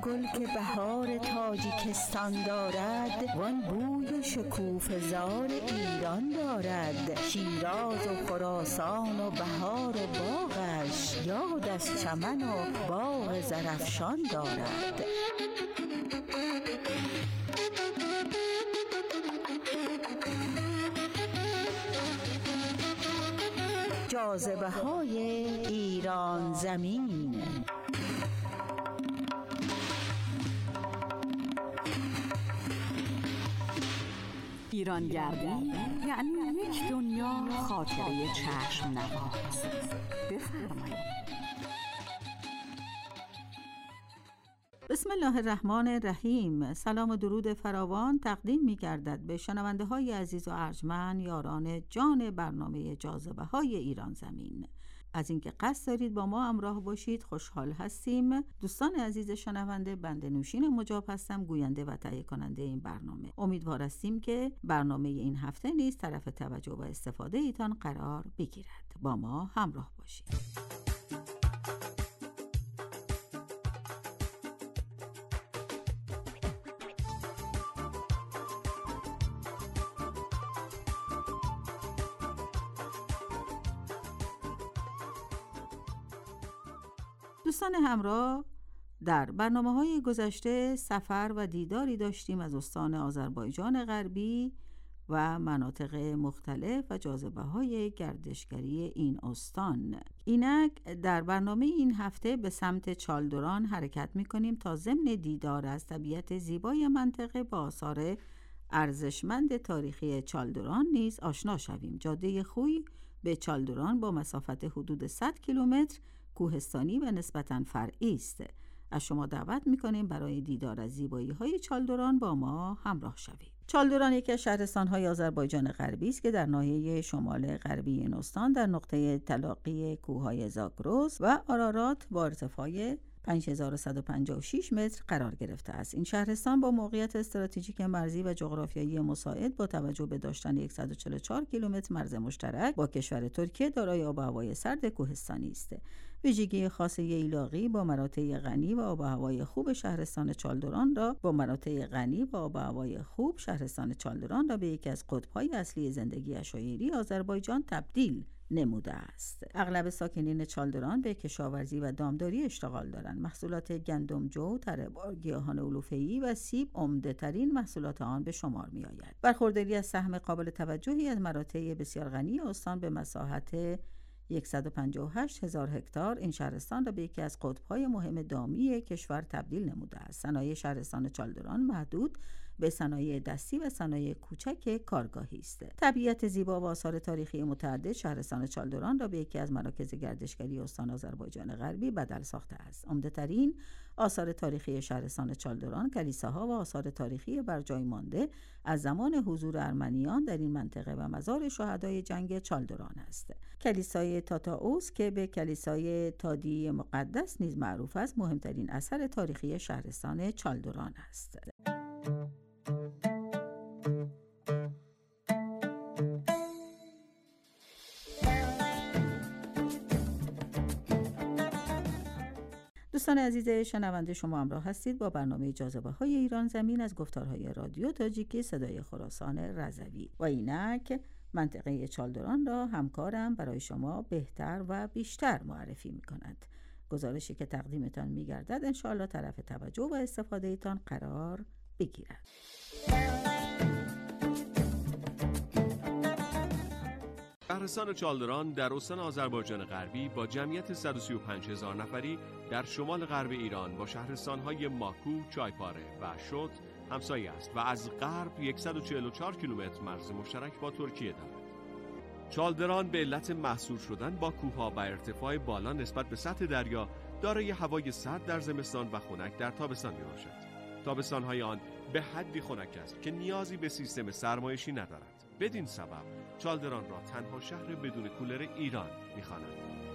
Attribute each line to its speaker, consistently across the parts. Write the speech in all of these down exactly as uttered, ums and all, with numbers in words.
Speaker 1: گل که بهار تاجیکستان دارد، وان بوی شکوفه زار ایران دارد. شیراز و خراسان و بهار و باغش، یاد از چمن و باغ زرافشان دارد. جاذبه های ایران زمین.
Speaker 2: ایرانگردی یعنی یک دنیا خاطره چشم نواز. بفرمایید.
Speaker 3: بسم الله الرحمن الرحیم. سلام و درود فراوان تقدیم می گردد به شنونده های عزیز و ارجمند، یاران جان برنامه جاذبه های ایران زمین. از اینکه قصد دارید با ما همراه باشید خوشحال هستیم. دوستان عزیز شنونده، بنده نوشین مجاب هستم، گوینده و تهیه کننده این برنامه. امیدوار هستیم که برنامه این هفته نیز طرف توجه و استفاده ایتان قرار بگیرد. با ما همراه باشید. دوستان همراه، در برنامه‌های گذشته سفر و دیداری داشتیم از استان آذربایجان غربی و مناطق مختلف و جاذبه‌های گردشگری این استان. اینک در برنامه این هفته به سمت چالدران حرکت می‌کنیم تا ضمن دیدار از طبیعت زیبای منطقه با آثار ارزشمند تاریخی چالدران نیز آشنا شویم. جاده خوی به چالدران با مسافت حدود صد کیلومتر کوهستانی و نسبتاً فرعی است. از شما دعوت می‌کنیم برای دیدار از زیبایی‌های چالدران با ما همراه شوید. چالدران یکی از شهرستان‌های آذربایجان غربی است که در ناحیه شمال غربی این استان در نقطه تلاقی کوه‌های زاگرس و آرارات با ارتفاع پنج هزار و صد و پنجاه و شش متر قرار گرفته است. این شهرستان با موقعیت استراتژیک مرزی و جغرافیایی مساعد با توجه به داشتن صد و چهل و چهار کیلومتر مرز مشترک با کشور ترکیه دارای آب و هوای سرد کوهستانی است. ویژگی خاص ییلاقی با مراتع غنی و آب و هوای خوب شهرستان چالدران را با مراتع غنی و آب و هوای خوب شهرستان چالدران را به یکی از قطب‌های اصلی زندگی عشایری آذربایجان تبدیل نموده است. اغلب ساکنین چالدران به کشاورزی و دامداری اشتغال دارند. محصولات گندم، جو، تره بار، گیاهان علوفه‌ای و سیب عمده ترین محصولات آن به شمار می آید. برخورداری از سهم قابل توجهی از مراتع بسیار غنی استان به مساحت صد و پنجاه و هشت هزار هکتار این شهرستان را به یکی از قطب‌های مهم دامی کشور تبدیل نموده است. صنایع شهرستان چالدران محدود به صنایع دستی و صنایع کوچک کارگاهی است. طبیعت زیبا و آثار تاریخی متعدد شهرستان چالدران را به یکی از مراکز گردشگری استان آذربایجان غربی بدل ساخته است. عمده‌ترین آثار تاریخی شهرستان چالدران کلیساها و آثار تاریخی بر جای مانده از زمان حضور ارمنیان در این منطقه و مزار شهدای جنگ چالدران است. کلیسای تاتائوس که به کلیسای تادی مقدس نیز معروف است، مهمترین اثر تاریخی شهرستان چالدران است. دوستان عزیز شنونده، شما همراه هستید با برنامه جاذبه های ایران زمین از گفتارهای رادیو تاجیکی صدای خراسان رضوی و اینک منطقه چالدران را همکارم برای شما بهتر و بیشتر معرفی می کند. گزارشی که تقدیمتان می گردد انشاءالله طرف توجه و استفاده ایتان قرار بگیرد.
Speaker 4: شهرستان چالدران در استان آذربایجان غربی با جمعیت صد و سی و پنج هزار نفری در شمال غرب ایران با شهرستان‌های ماکو، چایپاره و شوت همسایه است و از غرب صد و چهل و چهار کیلومتر مرز مشترک با ترکیه دارد. چالدران به علت محصور شدن با کوه‌ها و ارتفاع بالا نسبت به سطح دریا دارای هوای سرد در زمستان و خنک در تابستان میباشد. تابستان‌های آن به حدی خنک است که نیازی به سیستم سرمایشی ندارد. بدین سبب چالدران را تنها شهر بدون کولر ایران می‌خوانند.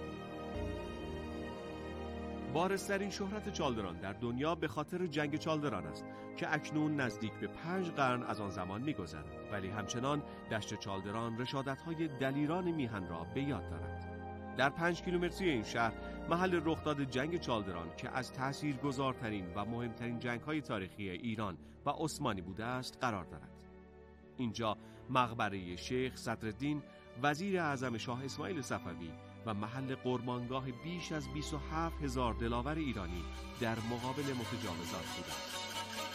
Speaker 4: بارزترین شهرت چالدران در دنیا به خاطر جنگ چالدران است که اکنون نزدیک به پنج قرن از آن زمان می‌گذرد، ولی همچنان دشت چالدران رشادت‌های دلیران میهن را به یاد دارد. در پنج کیلومتری این شهر محل رخداد جنگ چالدران که از تاثیرگذارترین و مهمترین جنگ‌های تاریخی ایران و عثمانی بوده است قرار دارد. اینجا مقبره شیخ صدرالدین وزیر اعظم شاه اسماعیل صفوی و محل قربانگاه بیش از بیست و هفت هزار دلاور ایرانی در مقابل متجاوزات بوده است.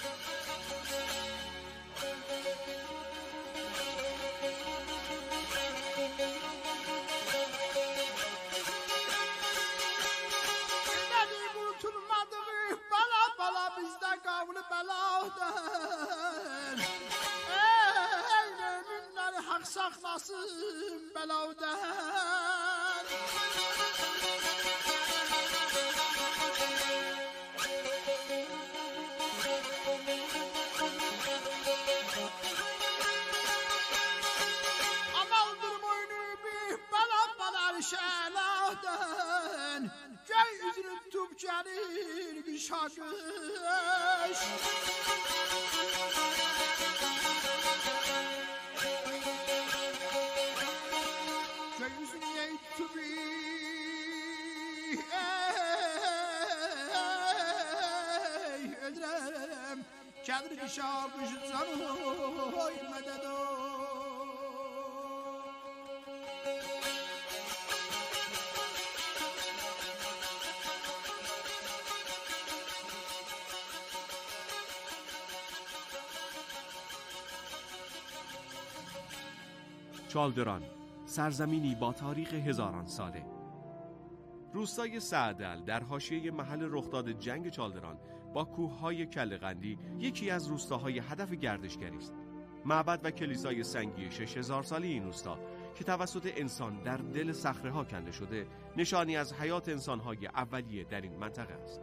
Speaker 4: چالدران، سرزمینی با تاریخ هزاران ساله. روستای سعدل در حاشیه محل رخداد جنگ چالدران با کوههای کله‌قندی یکی از روستاهای هدف گردشگری است. معبد و کلیسای سنگی شش هزار ساله این روستا که توسط انسان در دل صخره‌ها کنده شده، نشانی از حیات انسان‌های اولیه در این منطقه است.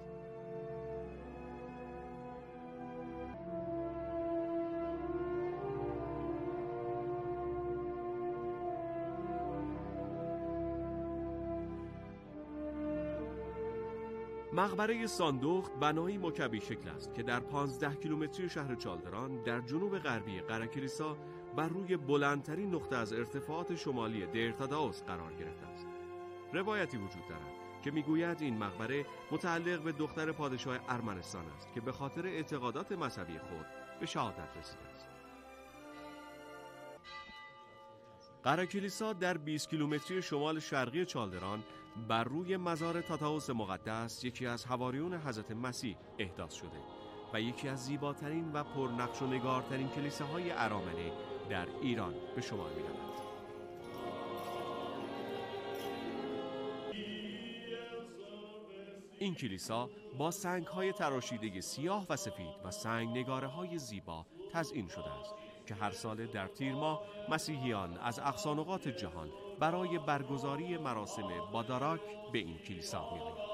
Speaker 4: مقبره ساندخت بنایی مکعبی شکل است که در پانزده کیلومتری شهر چالدران در جنوب غربی قره‌کلیسا بر روی بلندترین نقطه از ارتفاعات شمالی دیرتادائوس قرار گرفته است. روایتی وجود دارد که میگوید این مقبره متعلق به دختر پادشاه ارمنستان است که به خاطر اعتقادات مذهبی خود به شهادت رسیده است. قره‌کلیسا در بیست کیلومتری شمال شرقی چالدران بر روی مزار تاتائوس مقدس، یکی از حواریون حضرت مسیح، احداث شده و یکی از زیباترین و پرنقش و نگارترین کلیساهای ارامنه در ایران به شمار می‌رود. این کلیسا با سنگ‌های تراشیده سیاه و سفید و سنگ نگاره‌های زیبا تزئین شده است که هر سال در تیر ماه مسیحیان از اقصانقاط جهان برای برگزاری مراسم باداراک به این کلیسا می‌آیند.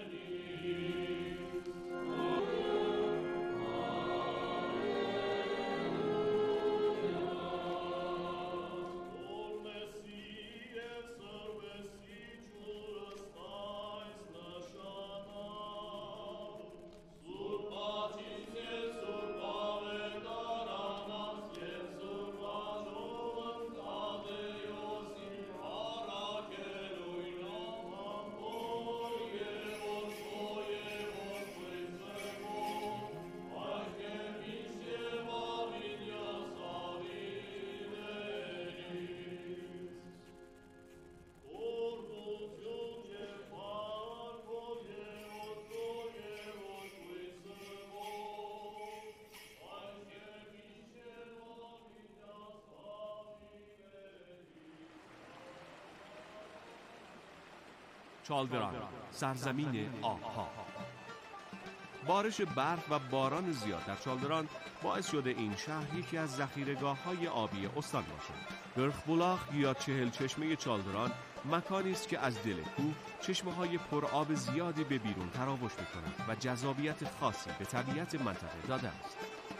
Speaker 4: چالدران، سرزمین آبها. بارش برف و باران زیاد در چالدران باعث شده این شهر یکی از ذخیره‌گاه‌های آبی استان باشد. گرخبولاخ یا چهل چشمه چالدران مکانی است که از دل کوه چشمه‌های پرآب زیادی به بیرون تراوش می‌کند و جذابیت خاصی به طبیعت منطقه داده است.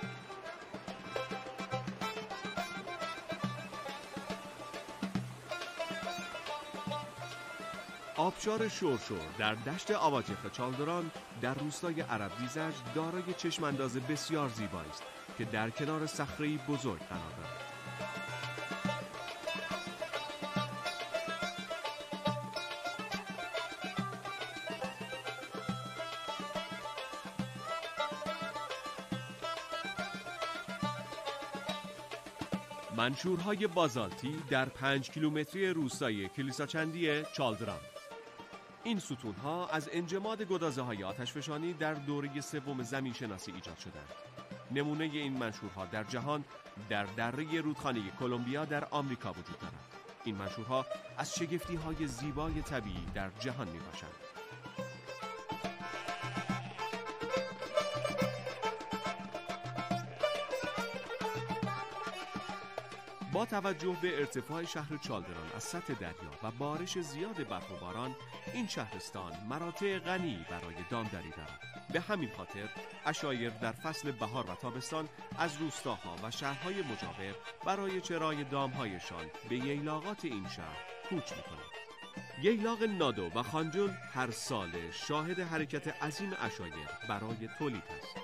Speaker 4: آبشار شورشور در دشت آواجخ چالدران در روستای عرب دیزج دارای چشمانداز بسیار زیبایی است که در کنار صخره‌ای بزرگ قرار دارد. منشورهای بازالتی در پنج کیلومتری روستایی کلیساچندی چالدران. این ستونها از انجماد گدازه‌های آتشفشانی در دوره سوم زمین شناسی ایجاد شدند. نمونه این منشورها در جهان در دره رودخانه کلمبیا در آمریکا وجود دارد. این منشورها از شگفتی‌های زیبای طبیعی در جهان میباشند. با توجه به ارتفاع شهر چالدران از سطح دریا و بارش زیاد برف و باران، این شهرستان مراتع غنی برای دامداری دارد. به همین خاطر عشایر در فصل بهار و تابستان از روستاها و شهرهای مجاور برای چرای دامهایشان به ییلاقات این شهر کوچ می‌کنند. ییلاق نادو و خانجون هر سال شاهد حرکت عظیم عشایر برای تولید است.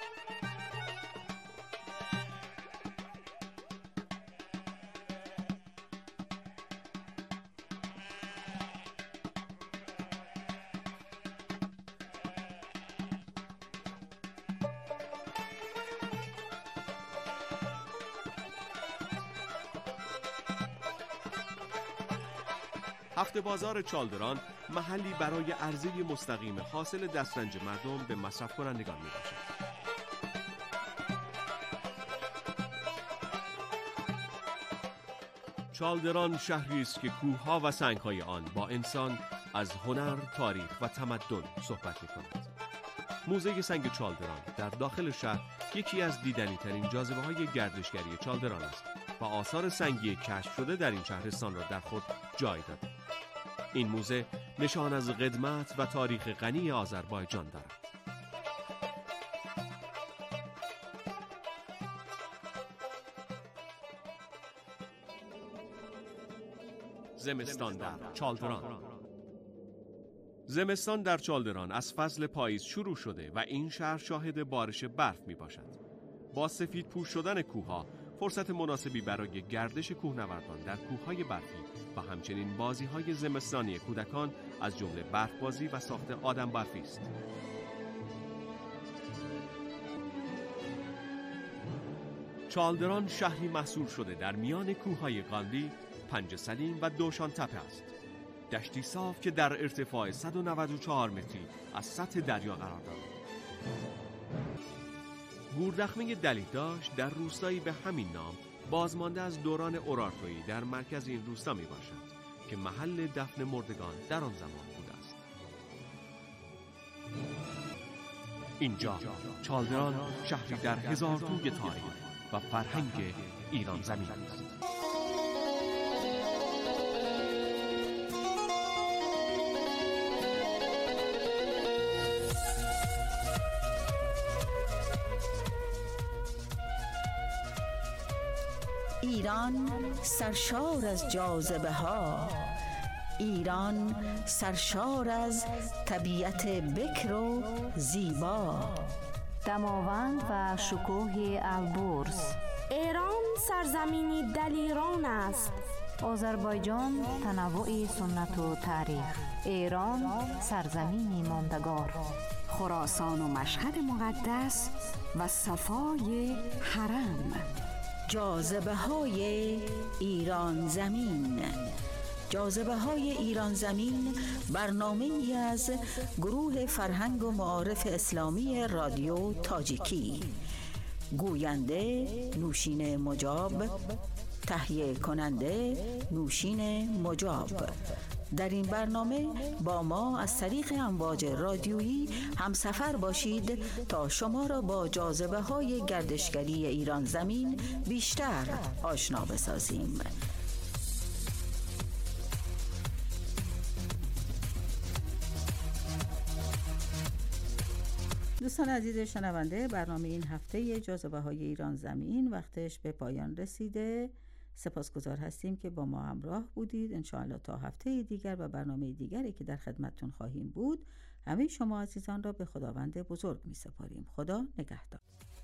Speaker 4: هفته بازار چالدران محلی برای عرضه مستقیم حاصل دسترنج مردم به مصرف کنندگان می باشد. چالدران شهری است که کوه‌ها و سنگ‌های آن با انسان از هنر، تاریخ و تمدن صحبت می کند. موزه سنگ چالدران در داخل شهر یکی از دیدنی‌ترین جاذبه‌های گردشگری چالدران است و آثار سنگی کشف شده در این شهرستان را در خود جای داده. این موزه نشان از قدمت و تاریخ غنی آذربایجان دارد. زمستان در چالدران. زمستان در چالدران از فصل پاییز شروع شده و این شهر شاهد بارش برف می باشد. با سفید پوش شدن کوه‌ها فرصت مناسبی برای گردش کوهنوردان در کوه‌های برفی و همچنین بازی‌های زمستانی کودکان از جمله برفبازی و ساخت آدم برفی است. چالدران شهری محصور شده در میان کوه‌های قاندی، پنج سلیم و دوشان تپه است. دشتی صاف که در ارتفاع صد و نود و چهار متری از سطح دریا قرار دارد. گوردخمه دلیداش در روستایی به همین نام بازمانده از دوران اورارتویی در مرکز این روستا می باشد که محل دفن مردگان در آن زمان بوده است. اینجا چالدران شهری در هزار توی تاریخ و فرهنگ ایران زمین است.
Speaker 1: ایران سرشار از جاذبه ها، ایران سرشار از طبیعت بکر و زیبا،
Speaker 5: دماوند و شکوه البرز.
Speaker 6: ایران سرزمینی دلیران است.
Speaker 5: آذربایجان تنوع سنت و تاریخ. ایران سرزمینی ماندگار.
Speaker 2: خراسان و مشهد مقدس و صفای حرم.
Speaker 1: جاذبه های ایران زمین. جاذبه های ایران زمین برنامه ای از گروه فرهنگ و معارف اسلامی رادیو تاجیکی. گوینده نوشین مجاب، تهیه کننده نوشین مجاب. در این برنامه با ما از طریق امواج رادیویی همسفر باشید تا شما را با جاذبه های گردشگری ایران زمین بیشتر آشنا بسازیم.
Speaker 3: دوستان عزیز شنونده، برنامه این هفته جاذبه های ایران زمین وقتش به پایان رسیده. سپاسگزار هستیم که با ما همراه بودید. انشاءالله تا هفته دیگر و برنامه دیگری که در خدمتتون خواهیم بود، همه شما عزیزان را به خداوند بزرگ می سپاریم. خدا نگهدار.